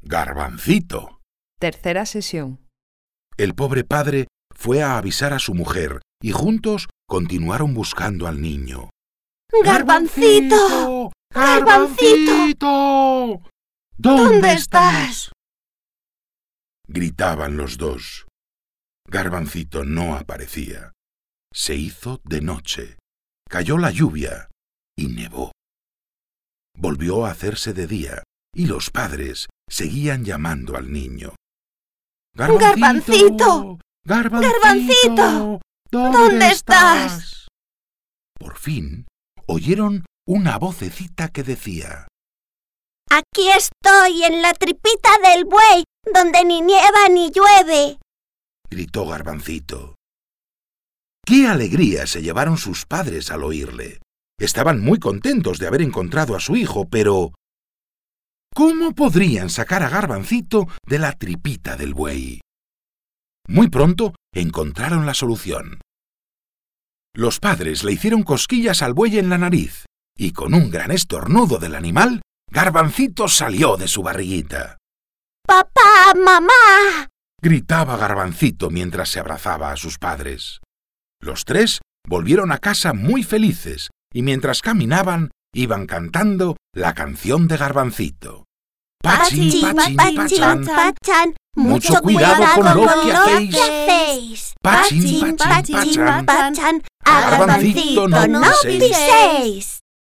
Garbancito. Tercera sesión. El pobre padre fue a avisar a su mujer y juntos continuaron buscando al niño. ¡Garbancito! ¡Garbancito! ¿Dónde estás? Gritaban los dos. Garbancito no aparecía. Se hizo de noche. Cayó la lluvia y nevó. Volvió a hacerse de día y los padres seguían llamando al niño. ¡Garbancito! ¡Garbancito! ¿Dónde estás? Por fin oyeron una vocecita que decía: Aquí estoy, en la tripita del buey, donde ni nieva ni llueve. Gritó Garbancito. ¡Qué alegría se llevaron sus padres al oírle! Estaban muy contentos de haber encontrado a su hijo, pero ¿cómo podrían sacar a Garbancito de la tripita del buey? Muy pronto encontraron la solución. Los padres le hicieron cosquillas al buey en la nariz, y con un gran estornudo del animal, Garbancito salió de su barriguita. ¡Papá, mamá! Gritaba Garbancito mientras se abrazaba a sus padres. Los tres volvieron a casa muy felices, y mientras caminaban, iban cantando la canción de Garbancito. Pachi, pachan, pachan, mucho cuidado con lo que hacéis. Pachi, Pachan, pachan, a Garbancito no piséis.